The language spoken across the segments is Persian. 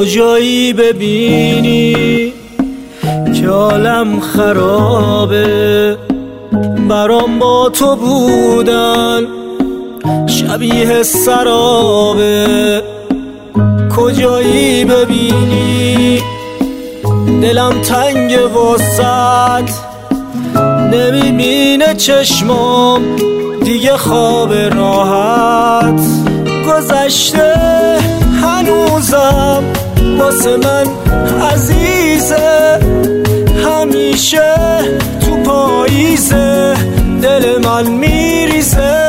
کجایی ببینی که عالم خرابه، برام با تو بودن شبیه سرابه. کجایی ببینی دلم تنگ واسط، نمیبینه چشمام دیگه خواب راحت. گذشته هنوزم واسه من عزیزه، همیشه تو پاییزه دل من میریزه.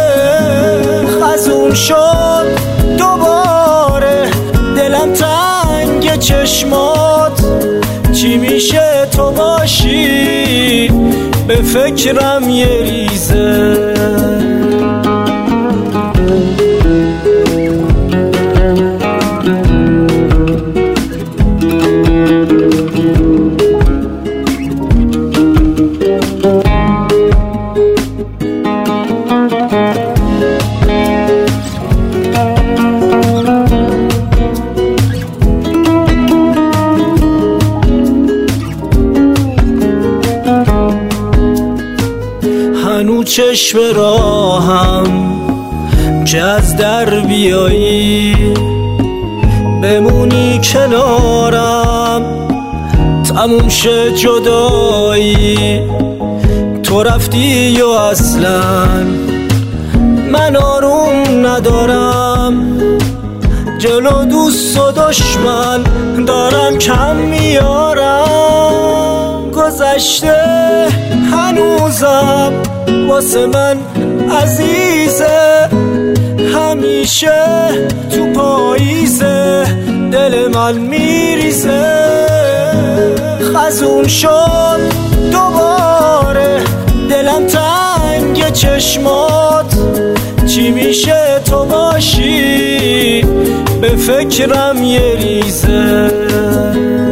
خزون شد دوباره دلم تنگ چشمات، چی میشه تو باشی به فکرم یه ریزه. هنو چشم راهم که از در بیایی، بمونی کنارم تموم شه جدایی. تو رفتی و اصلا من آروم ندارم، جلو دوست و دشمن دارم کم میارم. گذشته هنوزم واسه من عزیزه، همیشه تو پاییزه دل من میریزه. خزون شد دوباره دلم تنگ چشمات، چی میشه تو باشی به فکرم یه ریزه.